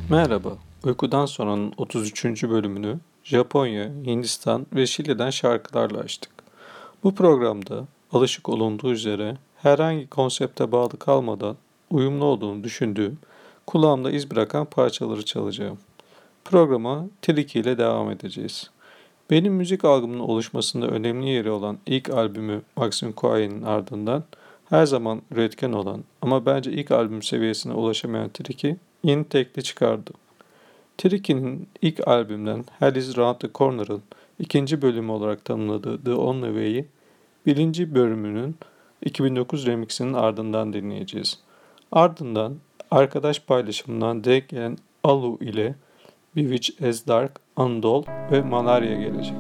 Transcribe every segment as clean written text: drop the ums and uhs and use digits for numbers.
Merhaba, Uykudan Sonra'nın 33. bölümünü Japonya, Hindistan ve Şili'den şarkılarla açtık. Bu programda alışık olunduğu üzere herhangi konsepte bağlı kalmadan uyumlu olduğunu düşündüğüm, kulağımda iz bırakan parçaları çalacağım. Programa Triki ile devam edeceğiz. Benim müzik algımın oluşmasında önemli yeri olan ilk albümü Maxim Kuayi'nin ardından her zaman üretken olan ama bence ilk albüm seviyesine ulaşamayan Triki yeni tekli çıkardı. Tricky'nin ilk albümden Hell is Round the Corner'ın ikinci bölümü olarak tanımladığı The Only Way'i birinci bölümünün 2009 remixinin ardından dinleyeceğiz. Ardından arkadaş paylaşımından denk gelen Alu ile Bewitched as Dark, Undoll ve Malaria gelecek.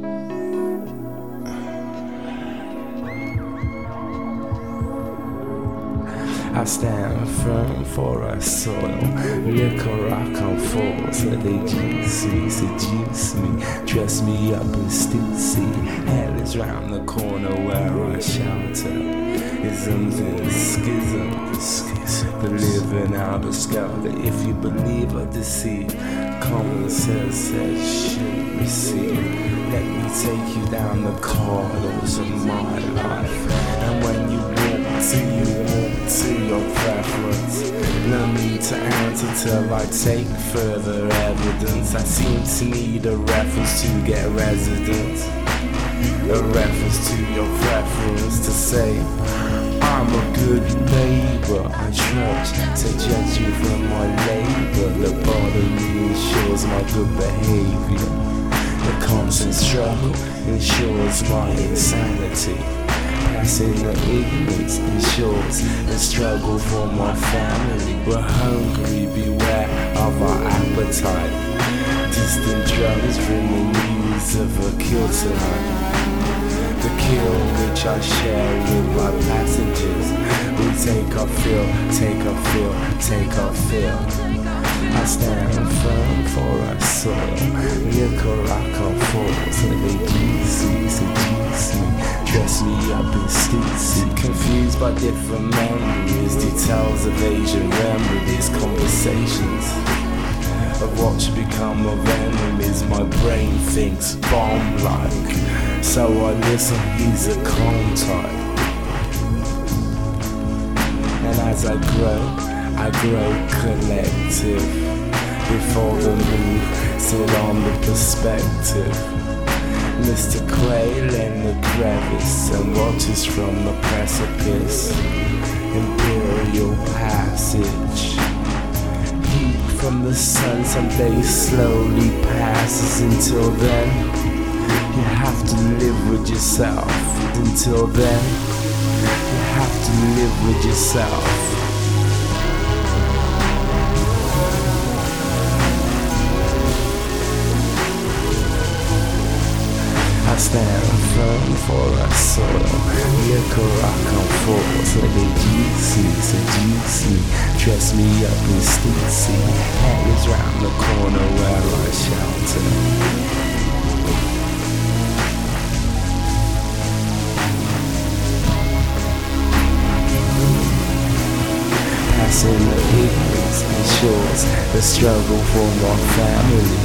I stand firm for our soil. Liquor I come for, so they juice me, seduce me, dress me up and still see. Hell is round the corner where I shelter. Isms and schisms, the living out of skelter. If you believe or deceive, common sense says should receive. Let me take you down the corridors of my life, and when you walk to your preference. No need to answer till I take further evidence. I seem to need a reference to get residence, a reference to your preference to say I'm a good neighbor. I trudge to judge you from my labor. The bottom ensures my good behavior. The constant struggle ensures my insanity. Passing the ignorance ensures the struggle for my family. We're hungry, beware of our appetite. Distant drugs bring the news of a kill tonight. The kill which I share with my passengers. We take our fill, take our fill, take our fill. I stand firm for our soil. Liquor I come for, so they seduce me, dress me up in stitzy. Confused by different memories, details of Asian remedies, conversations of what should become of enemies. My brain thinks bomb-like, so I listen, he's a contact. And as I grow collective. Before the move, sit on the perspective. Mr. Quail in the crevice and watches from the precipice. Imperial passage. Heat from the sun someday slowly passes. Until then, you have to live with yourself. Until then, you have to live with yourself. I stand firm for our soil. Liquor I come for, so they seduce me, dress me up in stitzy. Hell is round the corner where I shelter. Passing the ignorance ensures the struggle for my family.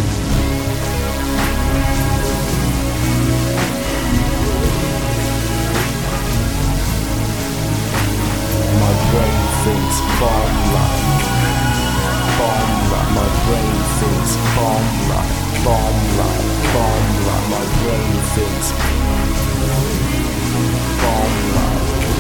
Thinks bomb-like. My brain thinks bomb-like. My brain thinks bomb-like.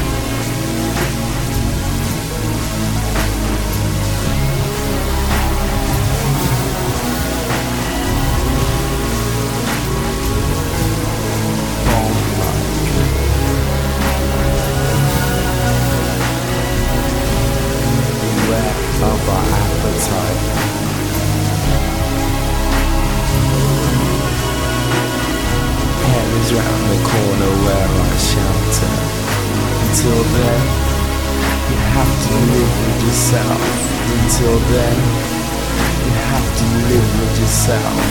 Of our appetite. Hell is round the corner where I shelter. Until then, you have to live with yourself. Until then, you have to live with yourself.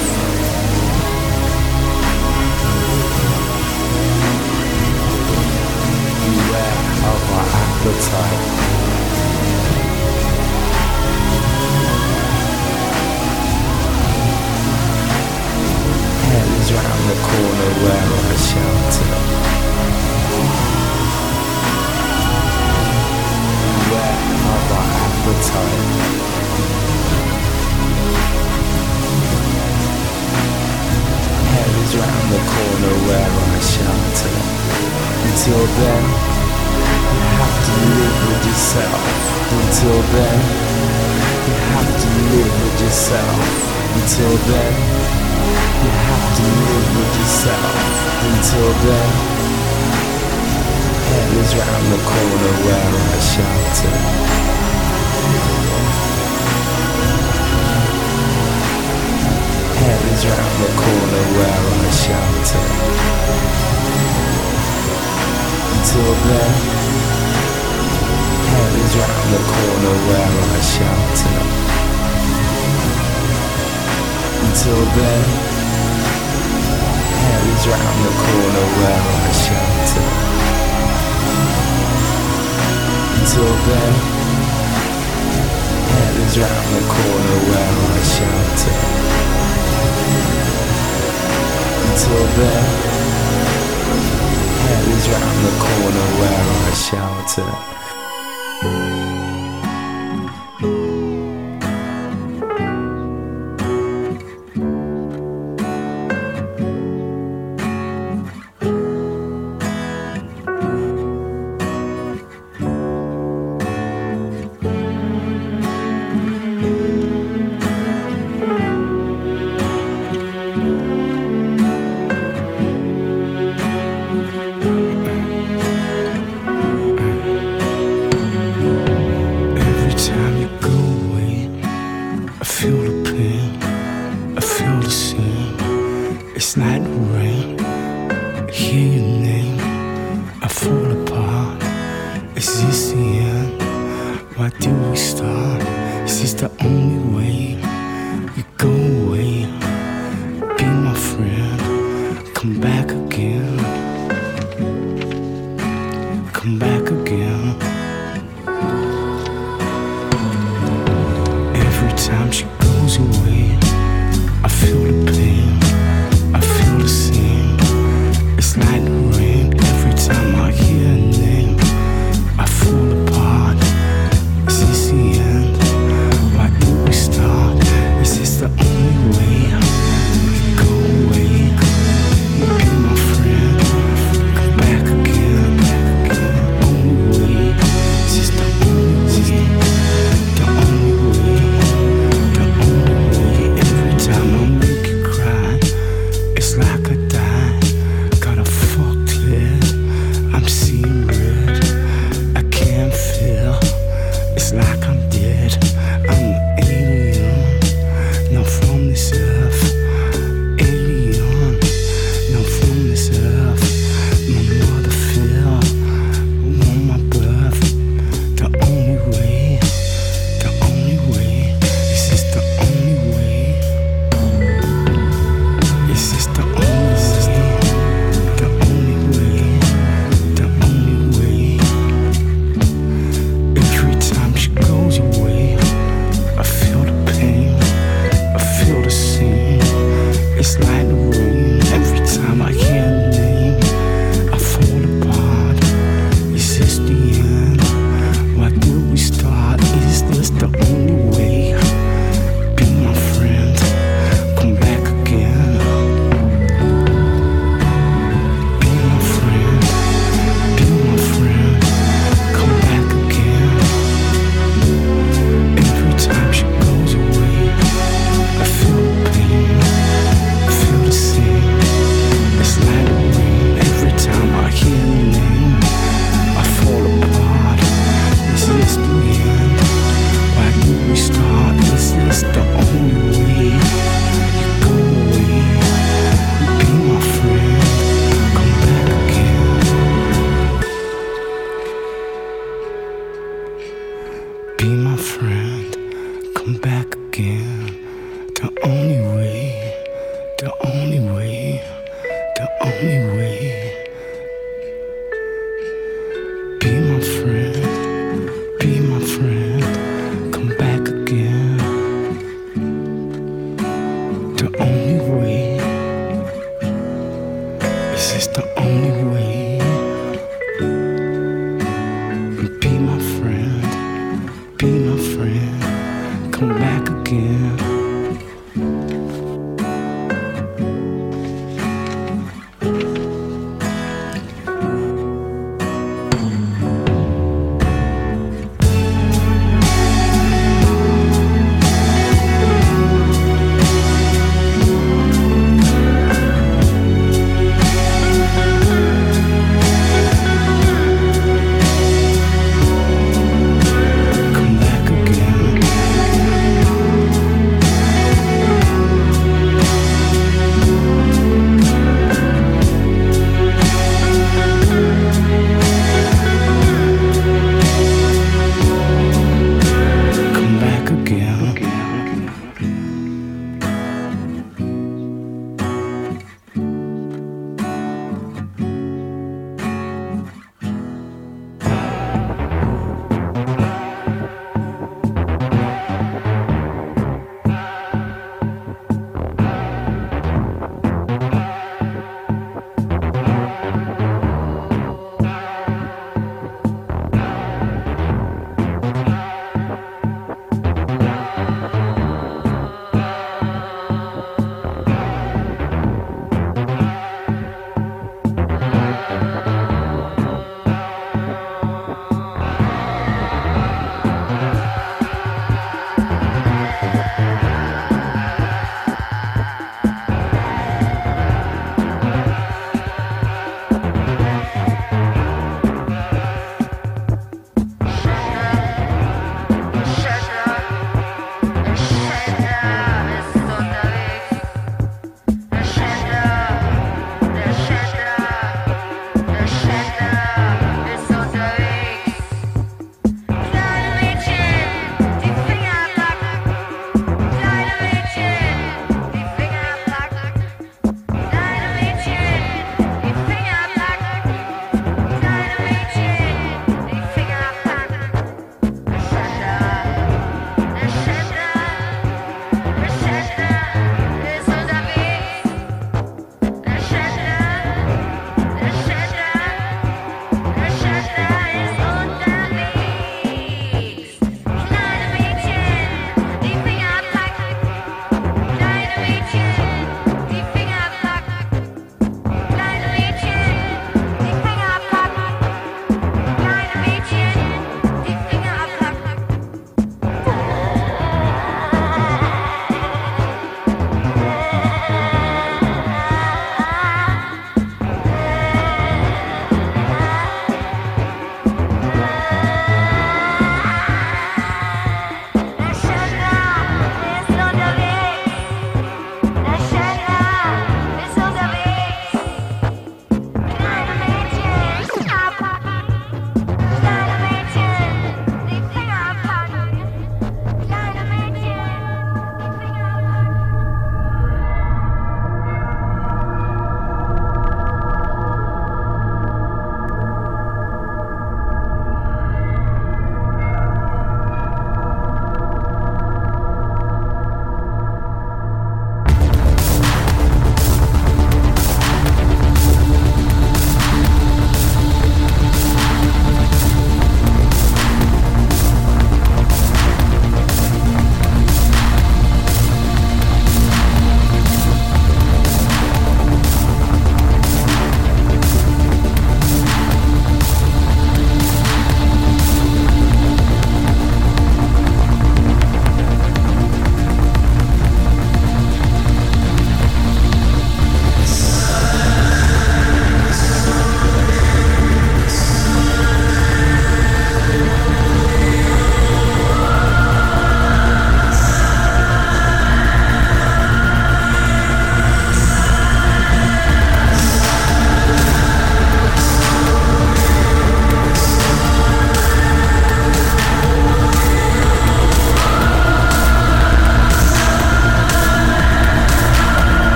Beware of our appetite. Until then, you have to live with yourself. Until then, you have to live with yourself. Until then, you have to live with yourself. Until then, hell is round the corner where I shelter. Hell is round the corner where I shelter. Until then, hell is round the corner where I shelter. Until then, hell is round the corner where I shelter. Until then, hell is round the corner where I shelter. Until then, hell is round the corner where I shelter. It's like rain, hear your name, I fall apart. Is this the end? Why do we start? Is this the only way? You go away, be my friend, come back again. Come back again. Every time she goes away, I feel the pain. I feel the same. It's like the rain. Every time I hear a name, I fall apart. Is this the end? Why did we start? Is this the only way? You go away, you be my friend, come back again. Only way. Is this the only way? The only way. The only way. Every time I make you cry, it's like I died, got a fucked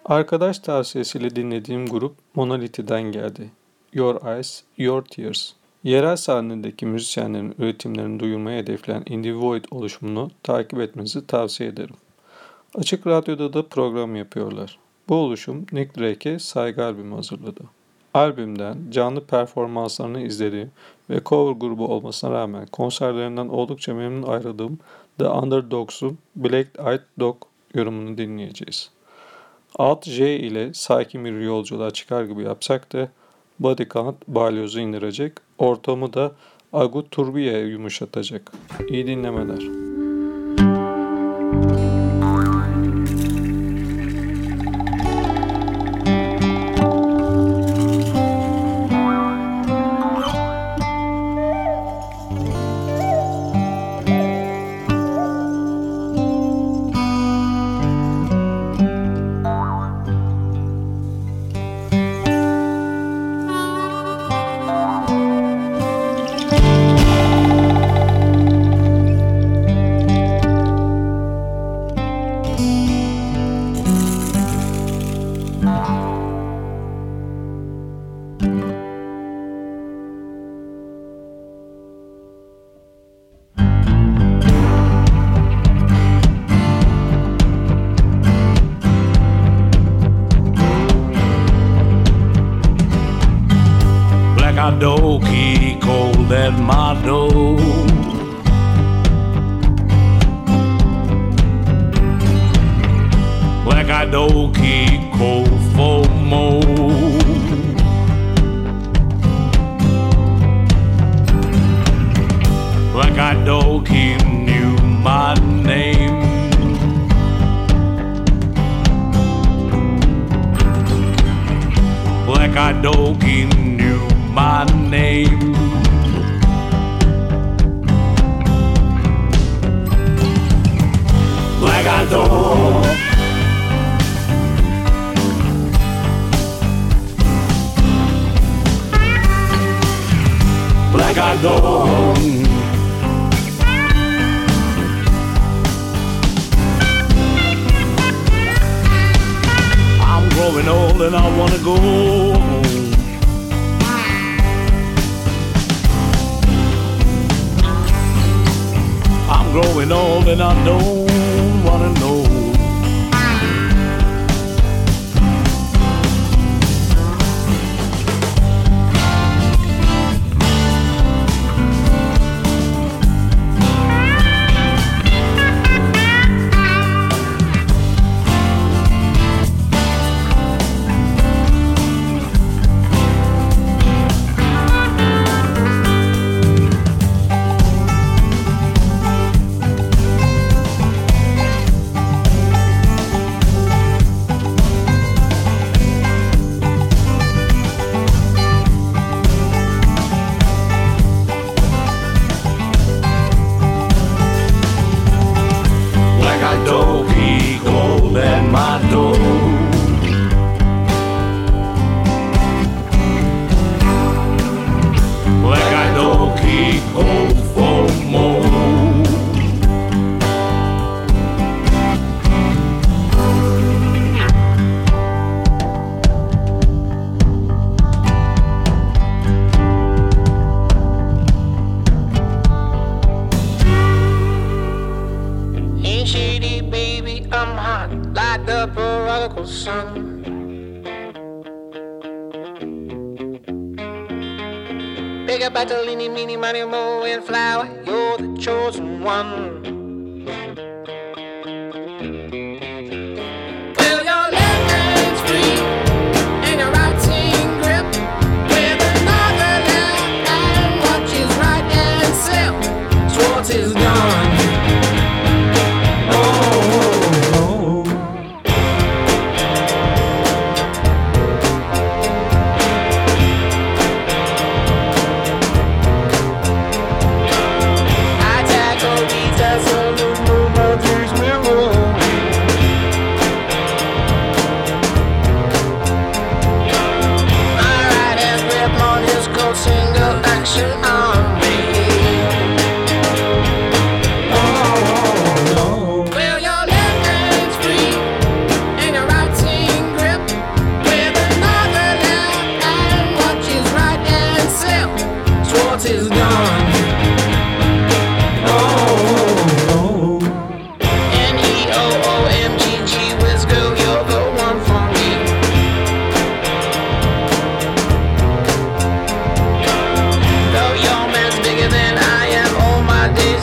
Arkadaş tavsiyesiyle dinlediğim grup Monolithy'den geldi. Your Eyes, Your Tears. Yerel sahnedeki müzisyenlerin üretimlerini duyurmaya hedefleyen In The Void oluşumunu takip etmenizi tavsiye ederim. Açık Radyo'da da program yapıyorlar. Bu oluşum Nick Drake'e saygı albümü hazırladı. Albümden canlı performanslarını izlediğim ve cover grubu olmasına rağmen konserlerinden oldukça memnun ayrıldığım The Underdogs'un Black Eyed Dog yorumunu dinleyeceğiz. Alt J ile sakin bir yolculuğa çıkar gibi yapsak da Body Count balyozu indirecek, ortamı da Agu Turbiye yumuşatacak. İyi dinlemeler. Doki cold at my door. Like I doki cold for more. Like I doki knew my name. Like I doki knew my name. Like I don't. Like I don't. I'm growing old and I wanna go home. I'm growing old and I don't wanna know. Big a battle, eeny, meeny, miny, moe, and flower, you're the chosen one. Well, your left hand's free, and your right's in grip, with another left hand watches right and slip. Schwartz is gone.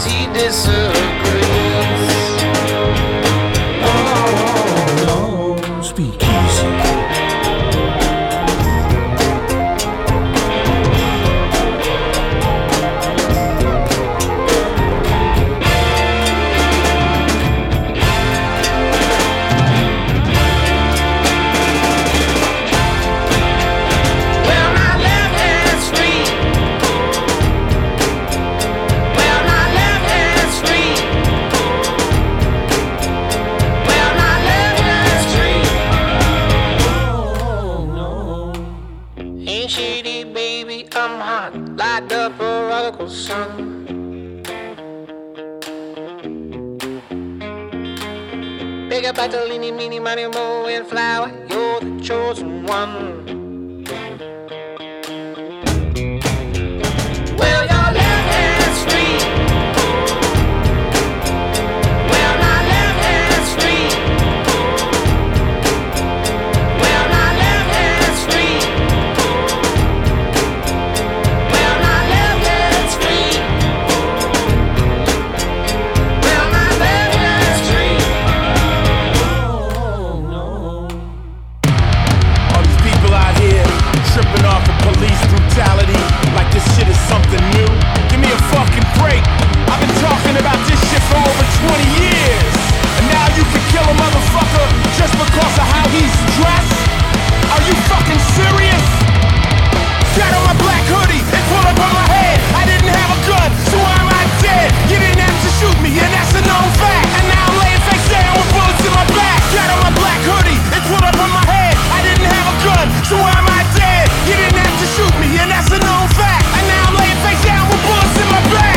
he disagrees. Oh, no, speak easy. Light up a radical sun. Big up Bartolini, meeny, miny, mo, and flower. You're the chosen one. Well, your left hand's free. Well, my left hand's free. Well, my left hand's free. Tripping off of police brutality like this shit is something new. Give me a fucking break. I've been talking about this shit for over 20 years. And now you can kill a motherfucker just because of how he's dressed? Are you fucking serious? Got on my black hoodie and pulled up on my head. I didn't have a gun, so why am I dead? You didn't have to shoot me, and that's a known fact. And now I'm laying face down with bullets in my back. Got on my black hoodie and pulled up on my head. I didn't have a gun, so why am I dead? You didn't have to shoot me, and that's a known fact. And now I'm laying face down with bullets in my back.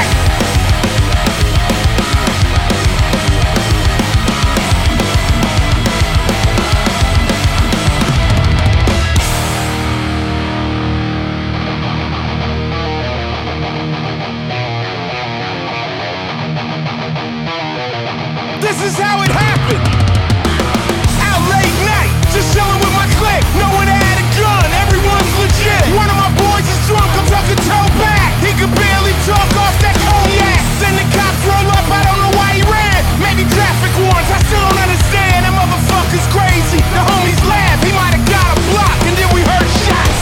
This is how it happened. Out late night, just chilling with my clique. No one had a gun, everyone's legit. One of my boys is drunk, I'm talking toe back. He could barely talk off that cognac. Then the cops roll up, I don't know why he ran. Maybe traffic warrants, I still don't understand. That motherfucker's crazy. The homies laugh, he might have got a block, and then we heard shots.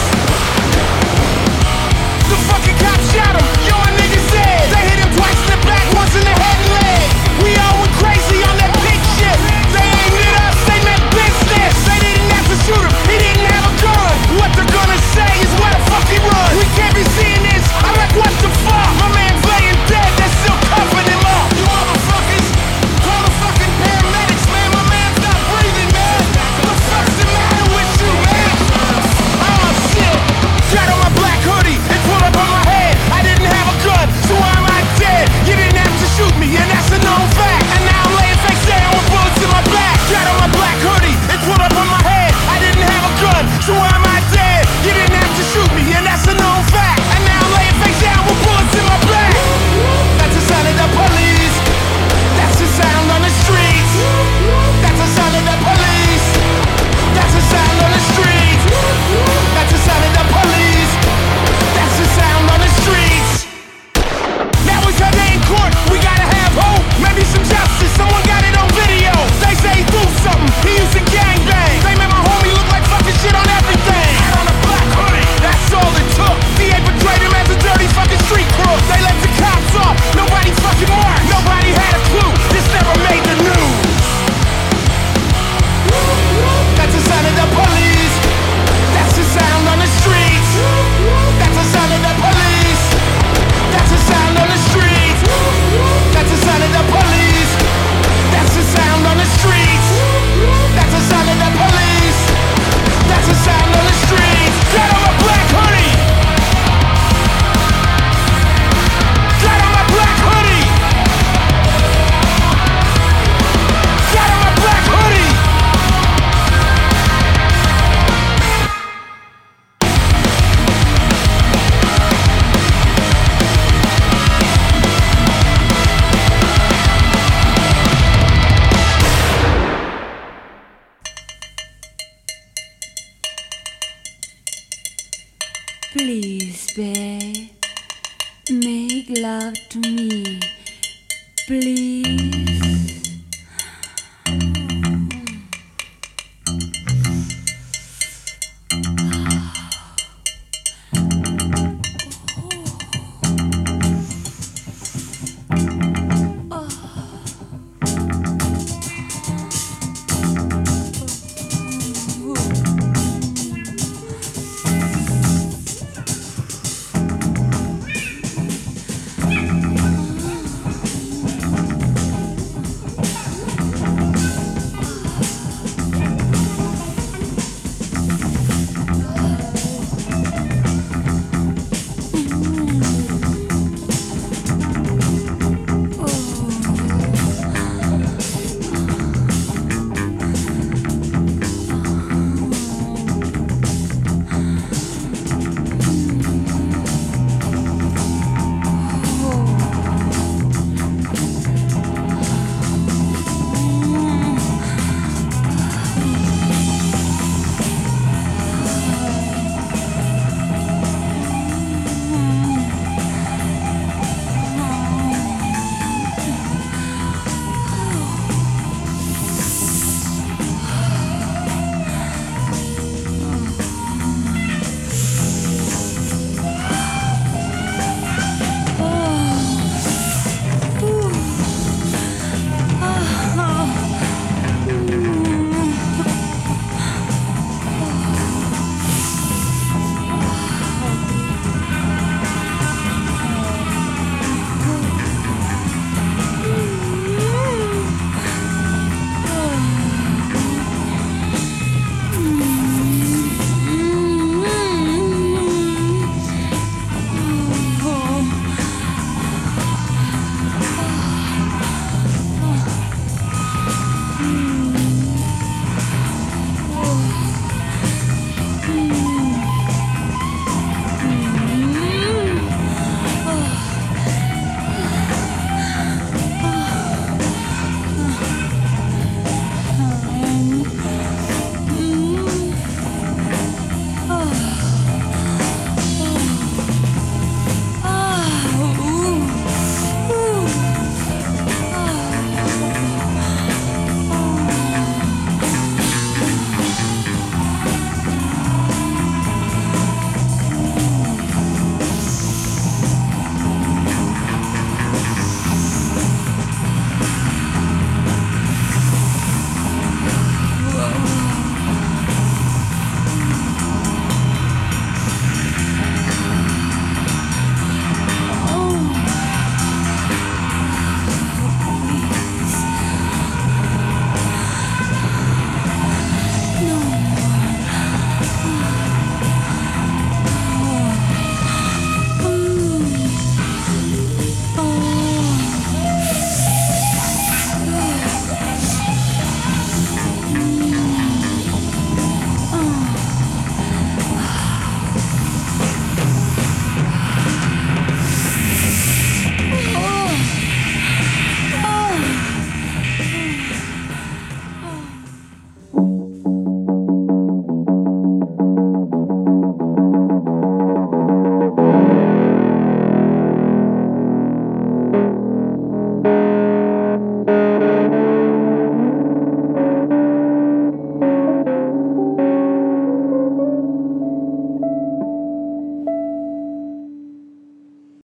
The fucking cops shot him, yo, a nigga's dead. They hit him twice in the back, once in the head and leg. We all went crazy on that big shit. They aimed at us, they meant business. They didn't have to shoot him, he didn't have a gun. What they're gonna say is where the fuck he run. We can't be seeing this, I'm like what the fuck. My man's laying dead, they're still covering him up. You motherfuckers, call the fucking paramedics, man. My man's not breathing, man. What the fuck's the matter with you, man? Oh shit. Got on my black hoodie and pulled up on my head. I didn't have a gun, so why am I dead? You didn't have to shoot me, and that's a known fact. And now I'm laying face down with bullets in my back. Got on my black hoodie and pulled up on my head. I didn't have a gun, so why am I dead? You didn't have to shoot me, and that's a known fact. And now I'm laying face down with bullets in my back. That's the sound of the police. That's the sound on the streets. That's the sound of the police. That's the sound on the streets. That's the sound of the police. That's the sound on the streets. Now it's her day in court, we gotta have hope. Maybe some justice, someone got it on video. They say he threw something, he used to gangbang. They made my homie look like fucking shit on everything. Had on a black hoodie, that's all it took. DA portrayed him as a dirty fucking street crook. They let the cops off, nobody fucking marked. Nobody had a clue, this never made the news. That's the sound of the police. That's the sound on the streets. That's the sound of the police. That's the sound on the streets. That's the sound of the police. That's the sound on the streets. That's the sound of the police. That's the sound on the streets. Get on my black hoodie. Get on my black hoodie. Get on my black hoodie. Please, babe, make love to me. split.